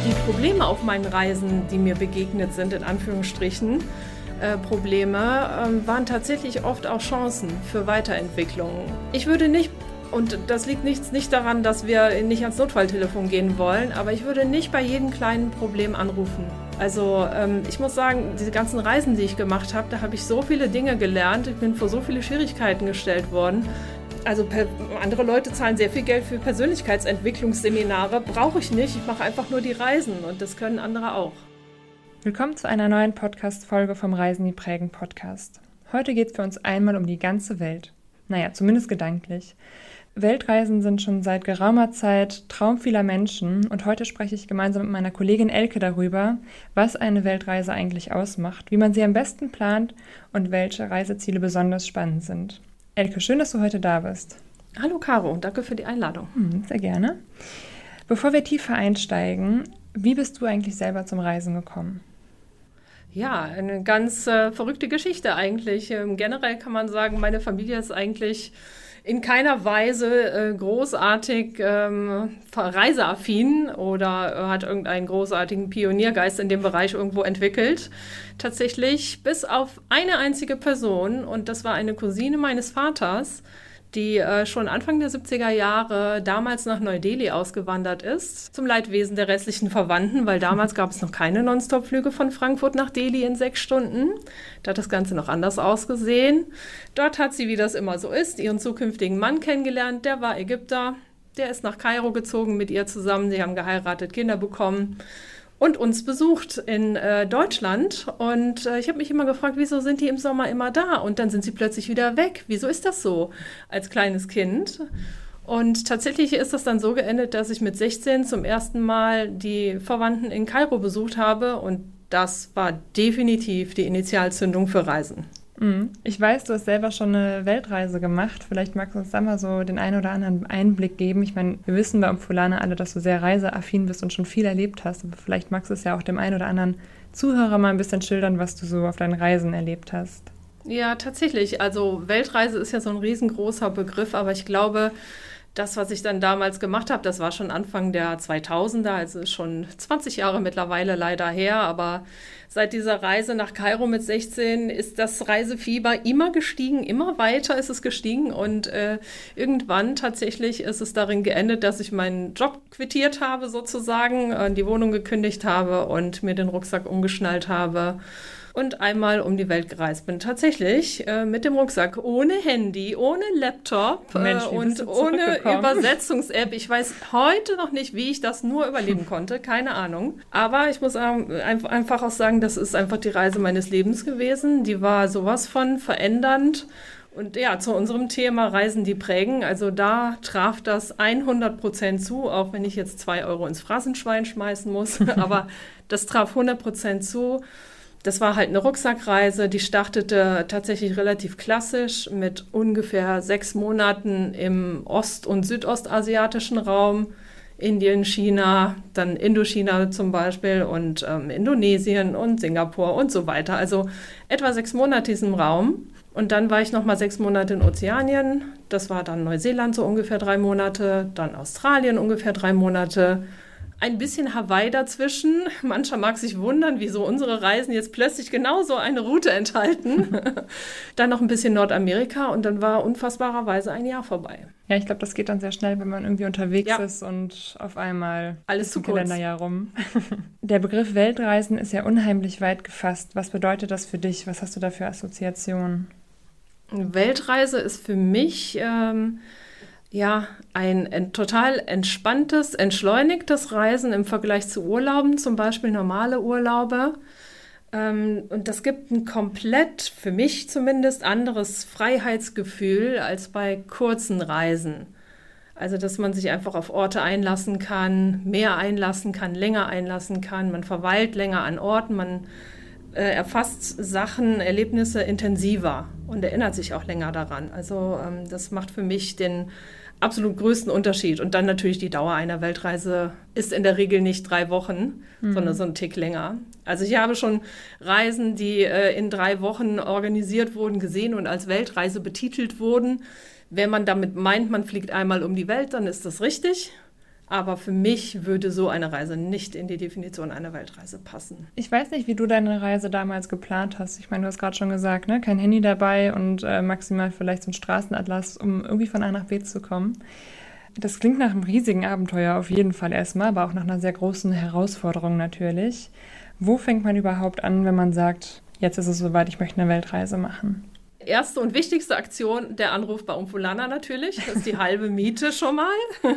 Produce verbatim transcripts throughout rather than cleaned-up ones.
die Probleme auf meinen Reisen, die mir begegnet sind, in Anführungsstrichen, äh, Probleme, äh, waren tatsächlich oft auch Chancen für Weiterentwicklung. Ich würde nicht, und das liegt nicht, nicht daran, dass wir nicht ans Notfalltelefon gehen wollen, aber ich würde nicht bei jedem kleinen Problem anrufen. Also ähm, ich muss sagen, diese ganzen Reisen, die ich gemacht habe, da habe ich so viele Dinge gelernt, ich bin vor so viele Schwierigkeiten gestellt worden. Also per, andere Leute zahlen sehr viel Geld für Persönlichkeitsentwicklungsseminare, brauche ich nicht, ich mache einfach nur die Reisen und das können andere auch. Willkommen zu einer neuen Podcast-Folge vom Reisen, die prägen Podcast. Heute geht es für uns einmal um die ganze Welt. Naja, zumindest gedanklich. Weltreisen sind schon seit geraumer Zeit Traum vieler Menschen und heute spreche ich gemeinsam mit meiner Kollegin Elke darüber, was eine Weltreise eigentlich ausmacht, wie man sie am besten plant und welche Reiseziele besonders spannend sind. Elke, schön, dass du heute da bist. Hallo Caro, danke für die Einladung. Hm, sehr gerne. Bevor wir tiefer einsteigen, wie bist du eigentlich selber zum Reisen gekommen? Ja, eine ganz äh, verrückte Geschichte eigentlich. Ähm, generell kann man sagen, meine Familie ist eigentlich in keiner Weise äh, großartig ähm, reiseaffin oder äh, hat irgendeinen großartigen Pioniergeist in dem Bereich irgendwo entwickelt. Tatsächlich bis auf eine einzige Person, und das war eine Cousine meines Vaters, die äh, schon Anfang der siebziger Jahre damals nach Neu-Delhi ausgewandert ist, zum Leidwesen der restlichen Verwandten, weil damals gab es noch keine Nonstop-Flüge von Frankfurt nach Delhi in sechs Stunden. Da hat das Ganze noch anders ausgesehen. Dort hat sie, wie das immer so ist, ihren zukünftigen Mann kennengelernt. Der war Ägypter, der ist nach Kairo gezogen mit ihr zusammen. Sie haben geheiratet, Kinder bekommen und uns besucht in äh, Deutschland. Und äh, ich habe mich immer gefragt, wieso sind die im Sommer immer da? Und dann sind sie plötzlich wieder weg. Wieso ist das so als kleines Kind? Und tatsächlich ist das dann so geendet, dass ich mit sechzehn zum ersten Mal die Verwandten in Kairo besucht habe. Und das war definitiv die Initialzündung für Reisen. Ich weiß, du hast selber schon eine Weltreise gemacht. Vielleicht magst du uns da mal so den einen oder anderen Einblick geben. Ich meine, wir wissen bei Umfulane alle, dass du sehr reiseaffin bist und schon viel erlebt hast. Aber vielleicht magst du es ja auch dem einen oder anderen Zuhörer mal ein bisschen schildern, was du so auf deinen Reisen erlebt hast. Ja, tatsächlich. Also Weltreise ist ja so ein riesengroßer Begriff, aber ich glaube, das, was ich dann damals gemacht habe, das war schon Anfang der zweitausender, also schon zwanzig Jahre mittlerweile leider her, aber seit dieser Reise nach Kairo mit sechzehn ist das Reisefieber immer gestiegen, immer weiter ist es gestiegen und äh, irgendwann tatsächlich ist es darin geendet, dass ich meinen Job quittiert habe sozusagen, äh, die Wohnung gekündigt habe und mir den Rucksack umgeschnallt habe und einmal um die Welt gereist bin. Tatsächlich äh, mit dem Rucksack, ohne Handy, ohne Laptop Mensch, äh, und ohne Übersetzungs-App. Ich weiß heute noch nicht, wie ich das nur überleben konnte, keine Ahnung. Aber ich muss ähm, einfach auch sagen, das ist einfach die Reise meines Lebens gewesen. Die war sowas von verändernd. Und ja, zu unserem Thema Reisen, die prägen, also da traf das hundert Prozent zu, auch wenn ich jetzt zwei Euro ins Phrasenschwein schmeißen muss. Aber das traf hundert Prozent zu. Das war halt eine Rucksackreise, die startete tatsächlich relativ klassisch mit ungefähr sechs Monaten im ost- und südostasiatischen Raum, Indien, China, dann Indochina zum Beispiel und ähm, Indonesien und Singapur und so weiter. Also etwa sechs Monate in diesem Raum. Und dann war ich noch mal sechs Monate in Ozeanien. Das war dann Neuseeland so ungefähr drei Monate, dann Australien ungefähr drei Monate. Ein bisschen Hawaii dazwischen. Mancher mag sich wundern, wieso unsere Reisen jetzt plötzlich genauso eine Route enthalten. Dann noch ein bisschen Nordamerika und dann war unfassbarerweise ein Jahr vorbei. Ja, ich glaube, das geht dann sehr schnell, wenn man irgendwie unterwegs ja. ist und auf einmal alles zu kurz. Kalenderjahr rum. Der Begriff Weltreisen ist ja unheimlich weit gefasst. Was bedeutet das für dich? Was hast du da für Assoziationen? Weltreise ist für mich Ähm, Ja, ein, ein total entspanntes, entschleunigtes Reisen im Vergleich zu Urlauben, zum Beispiel normale Urlaube. Ähm, und das gibt ein komplett, für mich zumindest, anderes Freiheitsgefühl als bei kurzen Reisen. Also, dass man sich einfach auf Orte einlassen kann, mehr einlassen kann, länger einlassen kann. Man verweilt länger an Orten, man äh, erfasst Sachen, Erlebnisse intensiver und erinnert sich auch länger daran. Also, ähm, das macht für mich den absolut größten Unterschied. Und dann natürlich die Dauer einer Weltreise ist in der Regel nicht drei Wochen, mhm. sondern so ein Tick länger. Also ich habe schon Reisen, die äh, in drei Wochen organisiert wurden, gesehen und als Weltreise betitelt wurden. Wenn man damit meint, man fliegt einmal um die Welt, dann ist das richtig. Aber für mich würde so eine Reise nicht in die Definition einer Weltreise passen. Ich weiß nicht, wie du deine Reise damals geplant hast. Ich meine, du hast gerade schon gesagt, ne? Kein Handy dabei und äh, maximal vielleicht so ein Straßenatlas, um irgendwie von A nach B zu kommen. Das klingt nach einem riesigen Abenteuer auf jeden Fall erstmal, aber auch nach einer sehr großen Herausforderung natürlich. Wo fängt man überhaupt an, wenn man sagt, jetzt ist es soweit, ich möchte eine Weltreise machen? Erste und wichtigste Aktion, der Anruf bei Umfulana natürlich. Das ist die halbe Miete schon mal.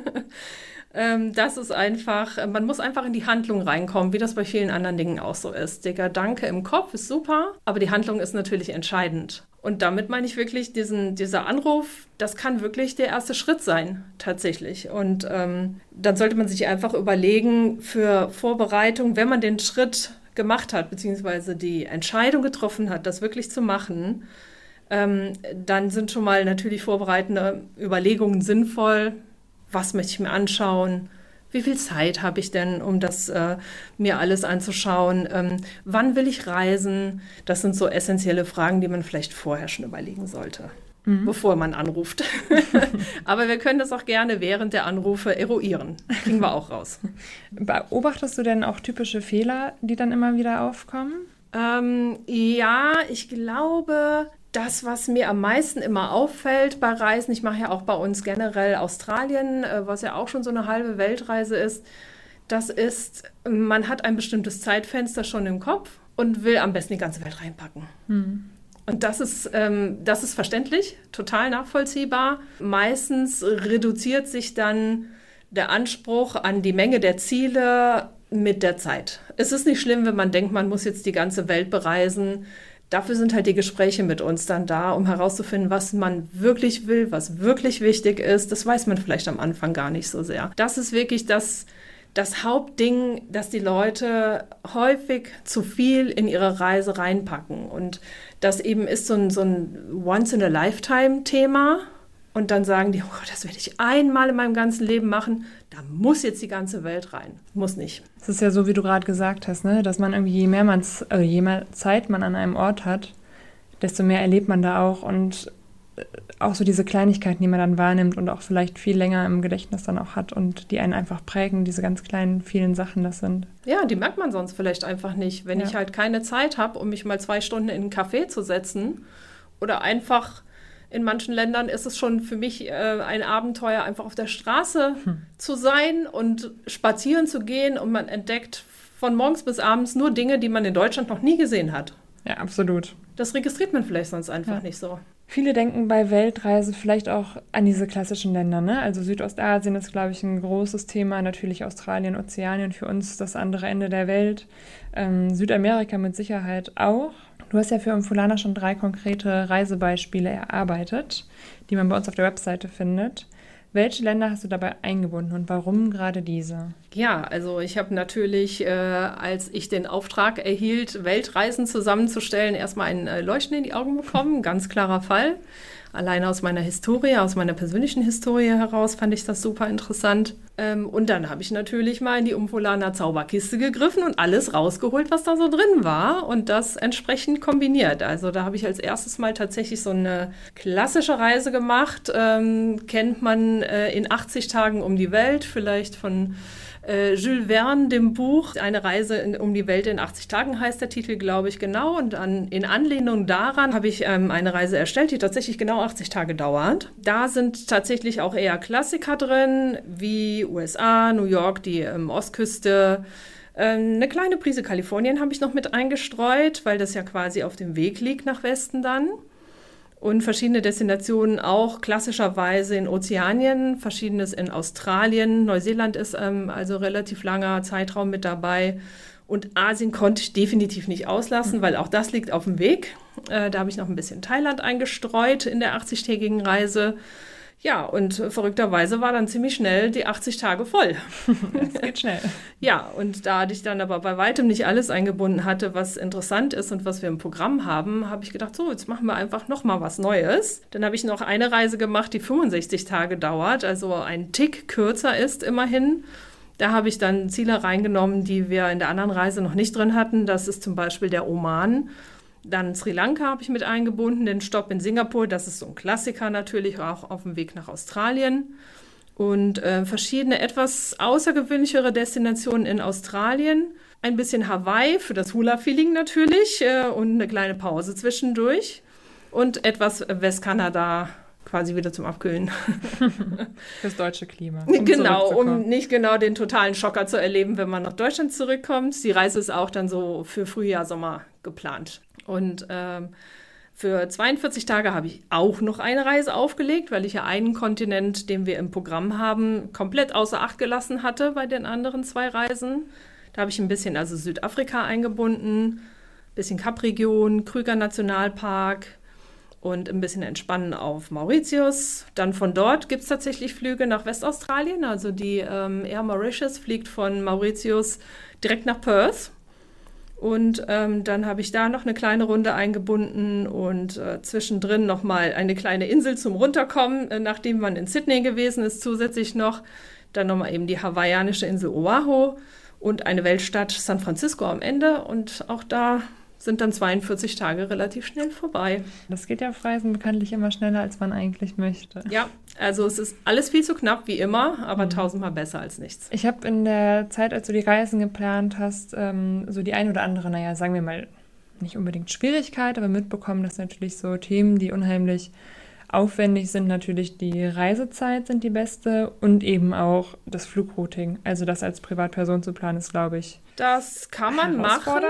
Das ist einfach, man muss einfach in die Handlung reinkommen, wie das bei vielen anderen Dingen auch so ist. Der Gedanke im Kopf ist super, aber die Handlung ist natürlich entscheidend. Und damit meine ich wirklich, diesen, dieser Anruf, das kann wirklich der erste Schritt sein, tatsächlich. Und ähm, dann sollte man sich einfach überlegen für Vorbereitung, wenn man den Schritt gemacht hat, beziehungsweise die Entscheidung getroffen hat, das wirklich zu machen, ähm, dann sind schon mal natürlich vorbereitende Überlegungen sinnvoll. Was möchte ich mir anschauen? Wie viel Zeit habe ich denn, um das äh, mir alles anzuschauen? Ähm, wann will ich reisen? Das sind so essentielle Fragen, die man vielleicht vorher schon überlegen sollte, mhm. bevor man anruft. Aber wir können das auch gerne während der Anrufe eruieren. Kriegen wir auch raus. Beobachtest du denn auch typische Fehler, die dann immer wieder aufkommen? Ähm, ja, ich glaube, das, was mir am meisten immer auffällt bei Reisen, ich mache ja auch bei uns generell Australien, was ja auch schon so eine halbe Weltreise ist, das ist, man hat ein bestimmtes Zeitfenster schon im Kopf und will am besten die ganze Welt reinpacken. Hm. Und das ist, ähm, das ist verständlich, total nachvollziehbar. Meistens reduziert sich dann der Anspruch an die Menge der Ziele mit der Zeit. Es ist nicht schlimm, wenn man denkt, man muss jetzt die ganze Welt bereisen. Dafür sind halt die Gespräche mit uns dann da, um herauszufinden, was man wirklich will, was wirklich wichtig ist. Das weiß man vielleicht am Anfang gar nicht so sehr. Das ist wirklich das, das Hauptding, dass die Leute häufig zu viel in ihre Reise reinpacken. Und das eben ist so ein, so ein Once-in-a-Lifetime-Thema. Und dann sagen die, oh Gott, das werde ich einmal in meinem ganzen Leben machen. Da muss jetzt die ganze Welt rein. Muss nicht. Es ist ja so, wie du gerade gesagt hast, ne? Dass man irgendwie, je mehr, man's, also je mehr Zeit man an einem Ort hat, desto mehr erlebt man da auch. Und auch so diese Kleinigkeiten, die man dann wahrnimmt und auch vielleicht viel länger im Gedächtnis dann auch hat und die einen einfach prägen, diese ganz kleinen, vielen Sachen das sind. Ja, die merkt man sonst vielleicht einfach nicht. Wenn ja. ich halt keine Zeit habe, um mich mal zwei Stunden in einen Café zu setzen oder einfach... In manchen Ländern ist es schon für mich äh, ein Abenteuer, einfach auf der Straße hm. zu sein und spazieren zu gehen. Und man entdeckt von morgens bis abends nur Dinge, die man in Deutschland noch nie gesehen hat. Ja, absolut. Das registriert man vielleicht sonst einfach ja. nicht so. Viele denken bei Weltreise vielleicht auch an diese klassischen Länder, ne? Also Südostasien ist, glaube ich, ein großes Thema. Natürlich Australien, Ozeanien, für uns das andere Ende der Welt. Ähm, Südamerika mit Sicherheit auch. Du hast ja für Umfulana schon drei konkrete Reisebeispiele erarbeitet, die man bei uns auf der Webseite findet. Welche Länder hast du dabei eingebunden und warum gerade diese? Ja, also ich habe natürlich, äh, als ich den Auftrag erhielt, Weltreisen zusammenzustellen, erstmal ein äh, Leuchten in die Augen bekommen, ganz klarer Fall. Alleine aus meiner Historie, aus meiner persönlichen Historie heraus fand ich das super interessant. Ähm, und dann habe ich natürlich mal in die Umfulana Zauberkiste gegriffen und alles rausgeholt, was da so drin war und das entsprechend kombiniert. Also da habe ich als erstes mal tatsächlich so eine klassische Reise gemacht. Ähm, kennt man äh, in achtzig Tagen um die Welt, vielleicht von äh, Jules Verne, dem Buch. Eine Reise in, um die Welt in achtzig Tagen heißt der Titel, glaube ich, genau. Und an, in Anlehnung daran habe ich ähm, eine Reise erstellt, die tatsächlich genau achtzig Tage dauert. Da sind tatsächlich auch eher Klassiker drin, wie U S A, New York, die ähm, Ostküste. Ähm, eine kleine Prise Kalifornien habe ich noch mit eingestreut, weil das ja quasi auf dem Weg liegt nach Westen dann. Und verschiedene Destinationen auch klassischerweise in Ozeanien, verschiedenes in Australien. Neuseeland ist ähm, also relativ langer Zeitraum mit dabei. Und Asien konnte ich definitiv nicht auslassen, weil auch das liegt auf dem Weg. Äh, da habe ich noch ein bisschen Thailand eingestreut in der achtzigtägigen Reise. Ja, und verrückterweise war dann ziemlich schnell die achtzig Tage voll. Das geht schnell. Ja, und da ich dann aber bei weitem nicht alles eingebunden hatte, was interessant ist und was wir im Programm haben, habe ich gedacht, so, jetzt machen wir einfach noch mal was Neues. Dann habe ich noch eine Reise gemacht, die fünfundsechzig Tage dauert, also ein Tick kürzer ist immerhin. Da habe ich dann Ziele reingenommen, die wir in der anderen Reise noch nicht drin hatten. Das ist zum Beispiel der Oman. Dann Sri Lanka habe ich mit eingebunden, den Stopp in Singapur, das ist so ein Klassiker natürlich, auch auf dem Weg nach Australien. und äh, verschiedene etwas außergewöhnlichere Destinationen in Australien. Ein bisschen Hawaii für das Hula-Feeling natürlich äh, und eine kleine Pause zwischendurch. Und etwas Westkanada quasi wieder zum Abkühlen. Fürs deutsche Klima. Um genau, um nicht genau den totalen Schocker zu erleben, wenn man nach Deutschland zurückkommt. Die Reise ist auch dann so für Frühjahr, Sommer geplant. Und ähm, für zweiundvierzig Tage habe ich auch noch eine Reise aufgelegt, weil ich ja einen Kontinent, den wir im Programm haben, komplett außer Acht gelassen hatte bei den anderen zwei Reisen. Da habe ich ein bisschen also Südafrika eingebunden, ein bisschen Kapregion, Krüger Nationalpark und ein bisschen Entspannen auf Mauritius. Dann von dort gibt es tatsächlich Flüge nach Westaustralien. Also die ähm, Air Mauritius fliegt von Mauritius direkt nach Perth. Und ähm, dann habe ich da noch eine kleine Runde eingebunden und äh, zwischendrin nochmal eine kleine Insel zum Runterkommen, äh, nachdem man in Sydney gewesen ist, zusätzlich noch. Dann nochmal eben die hawaiianische Insel Oahu und eine Weltstadt San Francisco am Ende. Und auch da sind dann zweiundvierzig Tage relativ schnell vorbei. Das geht ja auf Reisen bekanntlich immer schneller, als man eigentlich möchte. Ja, also es ist alles viel zu knapp, wie immer, aber mhm. tausendmal besser als nichts. Ich habe in der Zeit, als du die Reisen geplant hast, ähm, so die ein oder andere, naja, sagen wir mal, nicht unbedingt Schwierigkeit, aber mitbekommen, dass natürlich so Themen, die unheimlich aufwendig sind, natürlich die Reisezeit sind die beste und eben auch das Flugrouting. Also das als Privatperson zu planen, ist, glaube ich, das kann man machen.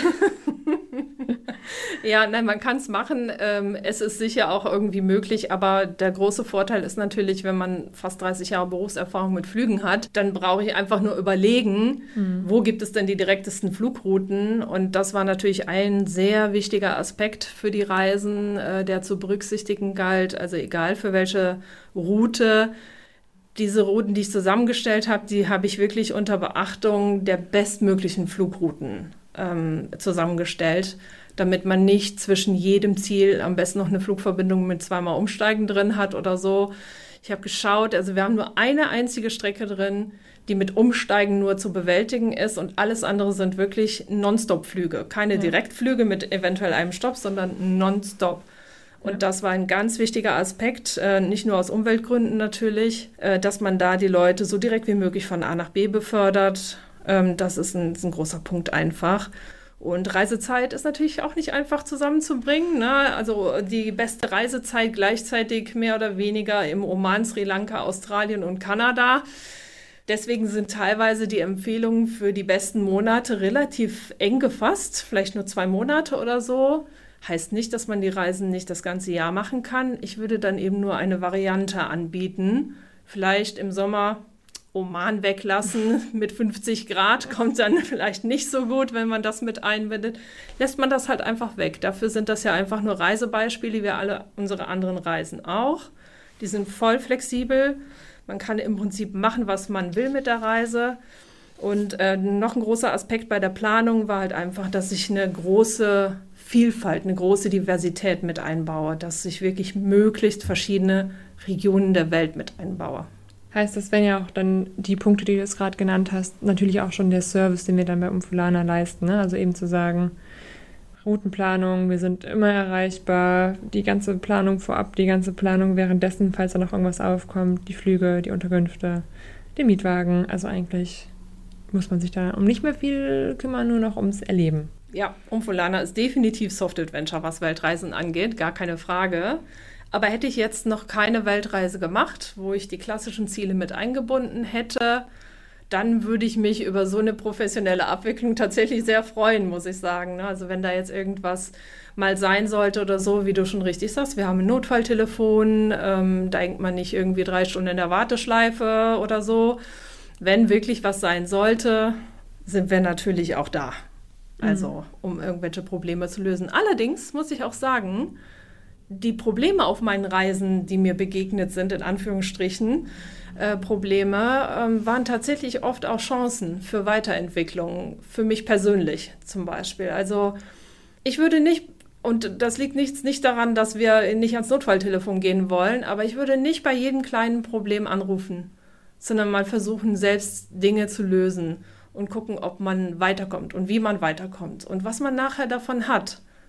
Ja, nein, man kann es machen. Ähm, es ist sicher auch irgendwie möglich, aber der große Vorteil ist natürlich, wenn man fast dreißig Jahre Berufserfahrung mit Flügen hat, dann brauche ich einfach nur überlegen, mhm. wo gibt es denn die direktesten Flugrouten? Und das war natürlich ein sehr wichtiger Aspekt für die Reisen, äh, der zu berücksichtigen galt. Also egal für welche Route. Diese Routen, die ich zusammengestellt habe, die habe ich wirklich unter Beachtung der bestmöglichen Flugrouten ähm, zusammengestellt, damit man nicht zwischen jedem Ziel am besten noch eine Flugverbindung mit zweimal Umsteigen drin hat oder so. Ich habe geschaut, also wir haben nur eine einzige Strecke drin, die mit Umsteigen nur zu bewältigen ist und alles andere sind wirklich Nonstop-Flüge. Keine ja. Direktflüge mit eventuell einem Stopp, sondern Nonstop. Und ja. das war ein ganz wichtiger Aspekt, äh, nicht nur aus Umweltgründen natürlich, äh, dass man da die Leute so direkt wie möglich von A nach B befördert. Ähm, das ist ein, ist ein großer Punkt einfach. Und Reisezeit ist natürlich auch nicht einfach zusammenzubringen, ne? Also die beste Reisezeit gleichzeitig mehr oder weniger im Oman, Sri Lanka, Australien und Kanada. Deswegen sind teilweise die Empfehlungen für die besten Monate relativ eng gefasst, vielleicht nur zwei Monate oder so. Heißt nicht, dass man die Reisen nicht das ganze Jahr machen kann. Ich würde dann eben nur eine Variante anbieten. Vielleicht im Sommer Oman weglassen mit fünfzig Grad, kommt dann vielleicht nicht so gut, wenn man das mit einbindet. Lässt man das halt einfach weg. Dafür sind das ja einfach nur Reisebeispiele, wie alle unsere anderen Reisen auch. Die sind voll flexibel. Man kann im Prinzip machen, was man will mit der Reise. Und äh, noch ein großer Aspekt bei der Planung war halt einfach, dass ich eine große Vielfalt, eine große Diversität mit einbaue, dass ich wirklich möglichst verschiedene Regionen der Welt mit einbaue. Heißt das, wenn ja auch dann die Punkte, die du jetzt gerade genannt hast, natürlich auch schon der Service, den wir dann bei Umfulana leisten, ne? Also eben zu sagen, Routenplanung, wir sind immer erreichbar, die ganze Planung vorab, die ganze Planung währenddessen, falls da noch irgendwas aufkommt, die Flüge, die Unterkünfte, die Mietwagen, also eigentlich muss man sich da um nicht mehr viel kümmern, nur noch ums Erleben. Ja, Umfulana ist definitiv Soft Adventure, was Weltreisen angeht, gar keine Frage. Aber hätte ich jetzt noch keine Weltreise gemacht, wo ich die klassischen Ziele mit eingebunden hätte, dann würde ich mich über so eine professionelle Abwicklung tatsächlich sehr freuen, muss ich sagen. Also wenn da jetzt irgendwas mal sein sollte oder so, wie du schon richtig sagst, wir haben ein Notfalltelefon, ähm, da hängt man nicht irgendwie drei Stunden in der Warteschleife oder so. Wenn wirklich was sein sollte, sind wir natürlich auch da. Also, um irgendwelche Probleme zu lösen. Allerdings muss ich auch sagen, die Probleme auf meinen Reisen, die mir begegnet sind, in Anführungsstrichen, äh, Probleme, ähm, waren tatsächlich oft auch Chancen für Weiterentwicklung, für mich persönlich zum Beispiel. Also, ich würde nicht, und das liegt nicht, nicht daran, dass wir nicht ans Notfalltelefon gehen wollen, aber ich würde nicht bei jedem kleinen Problem anrufen, sondern mal versuchen, selbst Dinge zu lösen. Und gucken, ob man weiterkommt und wie man weiterkommt und was man nachher davon hat.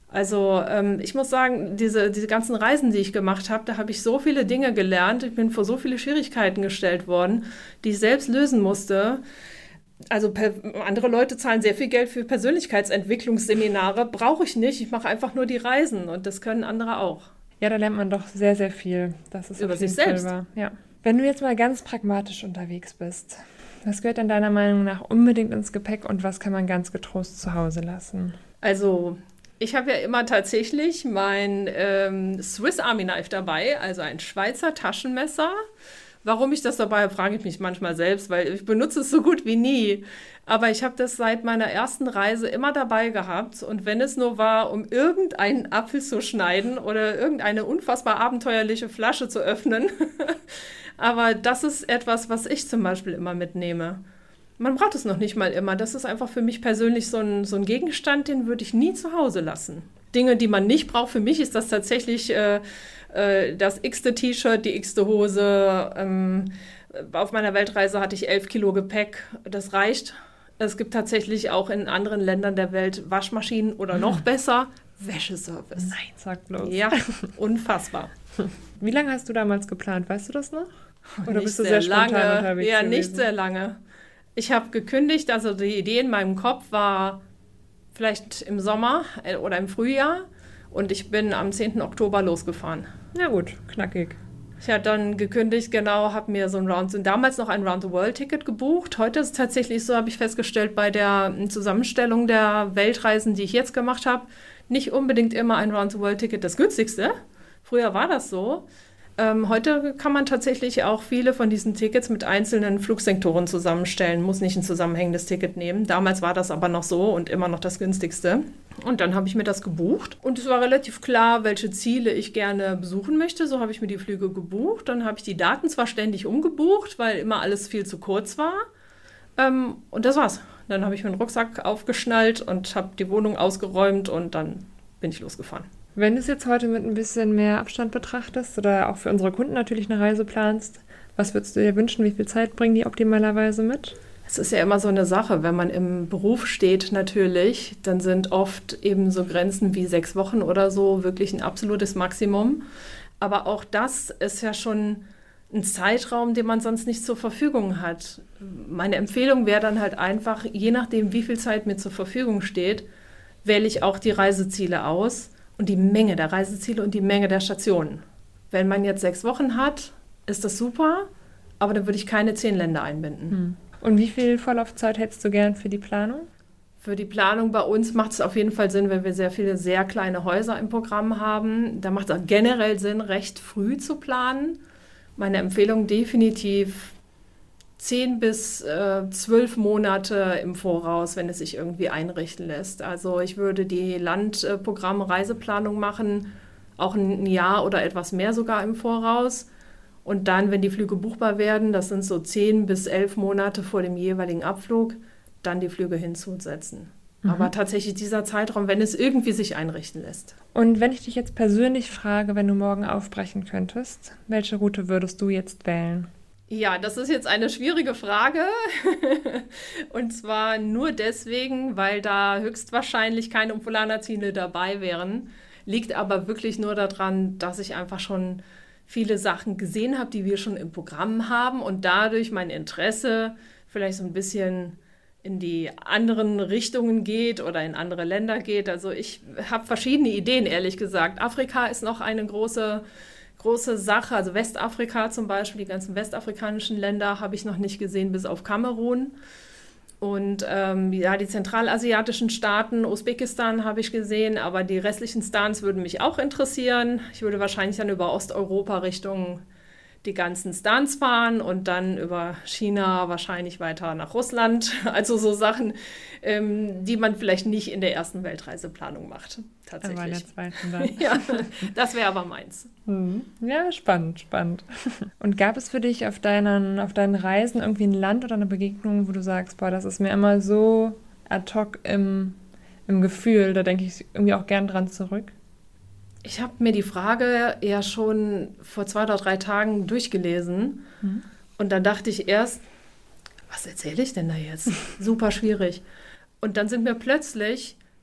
Also ähm, ich muss sagen, diese, diese ganzen Reisen, die ich gemacht habe, da habe ich so viele Dinge gelernt. Ich bin vor so viele Schwierigkeiten gestellt worden, die ich selbst lösen musste. Also per, andere Leute zahlen sehr viel Geld für Persönlichkeitsentwicklungsseminare. Brauche ich nicht. Ich mache einfach nur die Reisen und das können andere auch. Ja, da lernt man doch sehr, sehr viel. Das ist über sich selbst. Wahr. Ja. Wenn du jetzt mal ganz pragmatisch unterwegs bist, was gehört denn deiner Meinung nach unbedingt ins Gepäck und was kann man ganz getrost zu Hause lassen? Also ich habe ja immer tatsächlich mein ähm, Swiss Army Knife dabei, also ein Schweizer Taschenmesser. Warum ich das dabei habe, frage ich mich manchmal selbst, weil ich benutze es so gut wie nie. Aber ich habe das seit meiner ersten Reise immer dabei gehabt. Und wenn es nur war, um irgendeinen Apfel zu schneiden oder irgendeine unfassbar abenteuerliche Flasche zu öffnen. Aber das ist etwas, was ich zum Beispiel immer mitnehme. Man braucht es noch nicht mal immer. Das ist einfach für mich persönlich so ein, so ein Gegenstand, den würde ich nie zu Hause lassen. Dinge, die man nicht braucht, für mich ist das tatsächlich äh, äh, das x-te T-Shirt, die x-te Hose. Ähm, auf meiner Weltreise hatte ich elf Kilo Gepäck. Das reicht. Es gibt tatsächlich auch in anderen Ländern der Welt Waschmaschinen oder noch besser, Wäscheservice. Nein, sag bloß. Ja, unfassbar. Wie lange hast du damals geplant? Weißt du das noch? Oder nicht bist du sehr, sehr spontan lange. unterwegs Ja, gewesen? nicht sehr lange. Ich habe gekündigt, also die Idee in meinem Kopf war vielleicht im Sommer oder im Frühjahr und ich bin am zehnten Oktober losgefahren. Ja gut, knackig. Ich habe dann gekündigt, genau, habe mir so ein Round, damals noch ein Round-the-World-Ticket gebucht. Heute ist es tatsächlich so, habe ich festgestellt, bei der Zusammenstellung der Weltreisen, die ich jetzt gemacht habe, nicht unbedingt immer ein Round-the-World-Ticket das günstigste. Früher war das so. Ähm, heute kann man tatsächlich auch viele von diesen Tickets mit einzelnen Flugsektoren zusammenstellen, muss nicht ein zusammenhängendes Ticket nehmen. Damals war das aber noch so und immer noch das günstigste. Und dann habe ich mir das gebucht und es war relativ klar, welche Ziele ich gerne besuchen möchte. So habe ich mir die Flüge gebucht. Dann habe ich die Daten zwar ständig umgebucht, weil immer alles viel zu kurz war. Ähm, und das war's. Dann habe ich meinen Rucksack aufgeschnallt und habe die Wohnung ausgeräumt und dann bin ich losgefahren. Wenn du es jetzt heute mit ein bisschen mehr Abstand betrachtest oder auch für unsere Kunden natürlich eine Reise planst, was würdest du dir wünschen? Wie viel Zeit bringen die optimalerweise mit? Es ist ja immer so eine Sache, wenn man im Beruf steht natürlich, dann sind oft eben so Grenzen wie sechs Wochen oder so wirklich ein absolutes Maximum. Aber auch das ist ja schon ein Zeitraum, den man sonst nicht zur Verfügung hat. Meine Empfehlung wäre dann halt einfach, je nachdem, wie viel Zeit mir zur Verfügung steht, wähle ich auch die Reiseziele aus. Und die Menge der Reiseziele und die Menge der Stationen. Wenn man jetzt sechs Wochen hat, ist das super, aber dann würde ich keine zehn Länder einbinden. Und wie viel Vorlaufzeit hättest du gern für die Planung? Für die Planung bei uns macht es auf jeden Fall Sinn, wenn wir sehr viele sehr kleine Häuser im Programm haben. Da macht es auch generell Sinn, recht früh zu planen. Meine Empfehlung definitiv zehn bis zwölf Monate im Voraus, wenn es sich irgendwie einrichten lässt. Also ich würde die Landprogramm Reiseplanung machen, auch ein Jahr oder etwas mehr sogar im Voraus. Und dann, wenn die Flüge buchbar werden, das sind so zehn bis elf Monate vor dem jeweiligen Abflug, dann die Flüge hinzusetzen. Mhm. Aber tatsächlich dieser Zeitraum, wenn es irgendwie sich einrichten lässt. Und wenn ich dich jetzt persönlich frage, wenn du morgen aufbrechen könntest, welche Route würdest du jetzt wählen? Ja, das ist jetzt eine schwierige Frage. Und zwar nur deswegen, weil da höchstwahrscheinlich keine Polarnazione dabei wären. Liegt aber wirklich nur daran, dass ich einfach schon viele Sachen gesehen habe, die wir schon im Programm haben und dadurch mein Interesse vielleicht so ein bisschen in die anderen Richtungen geht oder in andere Länder geht. Also ich habe verschiedene Ideen, ehrlich gesagt. Afrika ist noch eine große große Sache, also Westafrika zum Beispiel, die ganzen westafrikanischen Länder habe ich noch nicht gesehen, bis auf Kamerun. Und ähm, ja, die zentralasiatischen Staaten, Usbekistan habe ich gesehen, aber die restlichen Stans würden mich auch interessieren. Ich würde wahrscheinlich dann über Osteuropa Richtung die ganzen Stans fahren und dann über China wahrscheinlich weiter nach Russland. Also so Sachen, ähm, die man vielleicht nicht in der ersten Weltreiseplanung macht. Tatsächlich. Aber in der zweiten dann. Ja, das wäre aber meins. Hm. Ja, spannend, spannend. Und gab es für dich auf deinen, auf deinen Reisen irgendwie ein Land oder eine Begegnung, wo du sagst, boah, das ist mir immer so ad hoc im, im Gefühl, da denke ich irgendwie auch gern dran zurück? Ich habe mir die Frage ja schon vor zwei oder drei Tagen durchgelesen. Mhm. Und dann dachte ich erst, was erzähle ich denn da jetzt? Super schwierig. Und dann sind mir plötzlich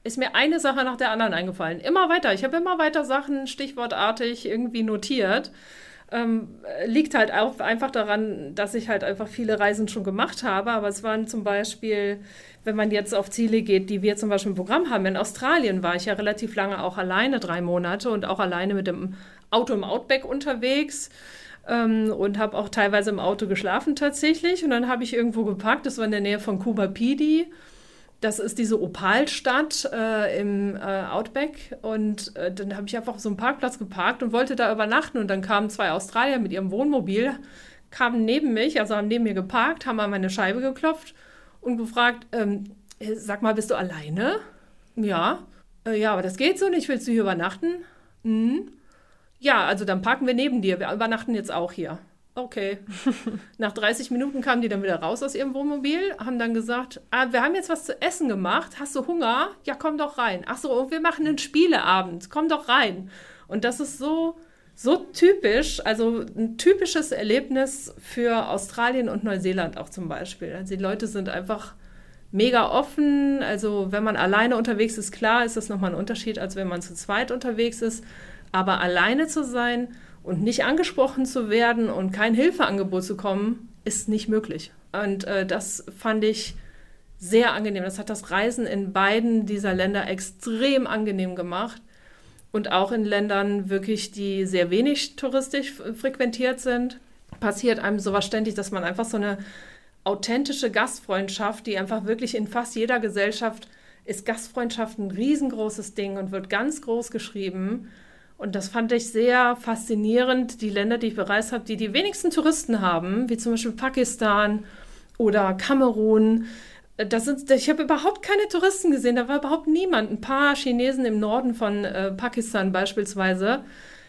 ist mir eine Sache nach der anderen eingefallen. Immer weiter. Ich habe immer weiter Sachen stichwortartig irgendwie notiert. Ähm, liegt halt auch einfach daran, dass ich halt einfach viele Reisen schon gemacht habe. Aber es waren zum Beispiel, wenn man jetzt auf Ziele geht, die wir zum Beispiel im Programm haben. In Australien war ich ja relativ lange auch alleine, drei Monate und auch alleine mit dem Auto im Outback unterwegs. Ähm, und habe auch teilweise im Auto geschlafen tatsächlich. Und dann habe ich irgendwo geparkt, das war in der Nähe von Coober Pedy. Das ist diese Opalstadt äh, im äh, Outback. Und äh, dann habe ich einfach auf so einem Parkplatz geparkt und wollte da übernachten. Und dann kamen zwei Australier mit ihrem Wohnmobil, kamen neben mich, also haben neben mir geparkt, haben an meine Scheibe geklopft und gefragt, ähm, sag mal, bist du alleine? Ja. Äh, ja, aber das geht so nicht. Willst du hier übernachten? Mhm. Ja, also dann parken wir neben dir. Wir übernachten jetzt auch hier. Okay. Nach dreißig Minuten kamen die dann wieder raus aus ihrem Wohnmobil, haben dann gesagt, ah, wir haben jetzt was zu essen gemacht. Hast du Hunger? Ja, komm doch rein. Ach so, wir machen einen Spieleabend. Komm doch rein. Und das ist so, so typisch, also ein typisches Erlebnis für Australien und Neuseeland auch zum Beispiel. Also die Leute sind einfach mega offen. Also wenn man alleine unterwegs ist, klar, ist das nochmal ein Unterschied, als wenn man zu zweit unterwegs ist. Aber alleine zu sein und nicht angesprochen zu werden und kein Hilfeangebot zu kommen, ist nicht möglich. Und äh, das fand ich sehr angenehm. Das hat das Reisen in beiden dieser Länder extrem angenehm gemacht. Und auch in Ländern wirklich, die sehr wenig touristisch frequentiert sind, passiert einem sowas ständig, dass man einfach so eine authentische Gastfreundschaft, die einfach wirklich in fast jeder Gesellschaft ist Gastfreundschaft ein riesengroßes Ding und wird ganz groß geschrieben. Und das fand ich sehr faszinierend, die Länder, die ich bereist habe, die die wenigsten Touristen haben, wie zum Beispiel Pakistan oder Kamerun. Das sind, ich habe überhaupt keine Touristen gesehen, da war überhaupt niemand. Ein paar Chinesen im Norden von äh, Pakistan beispielsweise.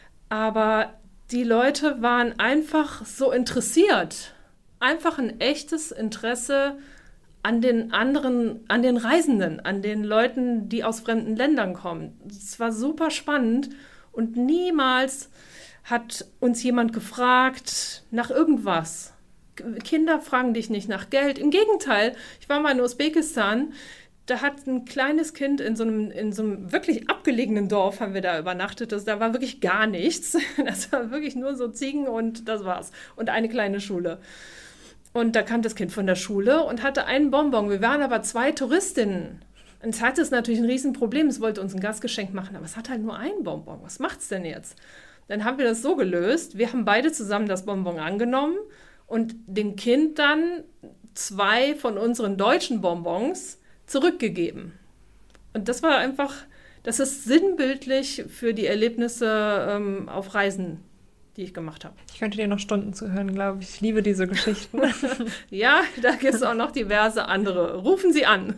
Aber die Leute waren einfach so interessiert. Einfach ein echtes Interesse an den anderen, an den Reisenden, an den Leuten, die aus fremden Ländern kommen. Es war super spannend. Und niemals hat uns jemand gefragt nach irgendwas. Kinder fragen dich nicht nach Geld. Im Gegenteil, ich war mal in Usbekistan, da hat ein kleines Kind in so einem, in so einem wirklich abgelegenen Dorf, haben wir da übernachtet. Das, da war wirklich gar nichts. Das war wirklich nur so Ziegen und das war's. Und eine kleine Schule. Und da kam das Kind von der Schule und hatte einen Bonbon. Wir waren aber zwei Touristinnen. Und es hatte es natürlich ein Riesenproblem. Es wollte uns ein Gastgeschenk machen, aber es hat halt nur einen Bonbon. Was macht's denn jetzt? Dann haben wir das so gelöst. Wir haben beide zusammen das Bonbon angenommen und dem Kind dann zwei von unseren deutschen Bonbons zurückgegeben. Und das war einfach, das ist sinnbildlich für die Erlebnisse ähm, auf Reisen, die ich gemacht habe. Ich könnte dir noch Stunden zuhören, glaube ich. Ich liebe diese Geschichten. Ja, da gibt es auch noch diverse andere. Rufen Sie an.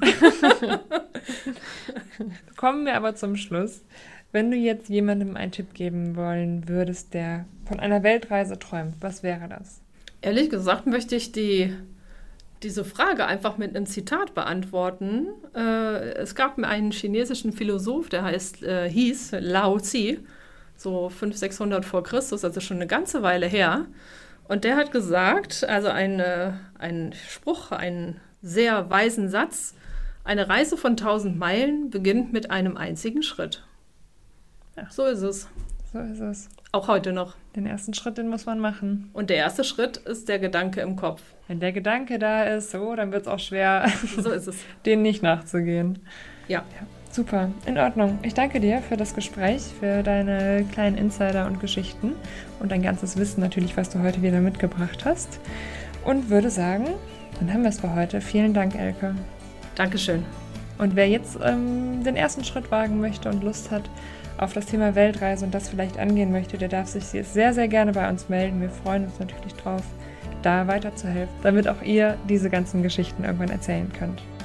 Kommen wir aber zum Schluss. Wenn du jetzt jemandem einen Tipp geben wollen würdest, der von einer Weltreise träumt, was wäre das? Ehrlich gesagt möchte ich die, diese Frage einfach mit einem Zitat beantworten. Äh, es gab einen chinesischen Philosoph, der heißt, äh, hieß Lao Tzu, so fünfhundert, sechshundert vor Christus, also schon eine ganze Weile her. Und der hat gesagt, also eine, ein Spruch, einen sehr weisen Satz, eine Reise von tausend Meilen beginnt mit einem einzigen Schritt. Ja, so ist es. So ist es. Auch heute noch. Den ersten Schritt, den muss man machen. Und der erste Schritt ist der Gedanke im Kopf. Wenn der Gedanke da ist, so, dann wird es auch schwer, so ist es, den nicht nachzugehen. Ja. ja. Super, in Ordnung. Ich danke dir für das Gespräch, für deine kleinen Insider und Geschichten und dein ganzes Wissen natürlich, was du heute wieder mitgebracht hast. Und würde sagen, dann haben wir es für heute. Vielen Dank, Elke. Dankeschön. Und wer jetzt ähm, den ersten Schritt wagen möchte und Lust hat auf das Thema Weltreise und das vielleicht angehen möchte, der darf sich sehr, sehr gerne bei uns melden. Wir freuen uns natürlich drauf, da weiterzuhelfen, damit auch ihr diese ganzen Geschichten irgendwann erzählen könnt.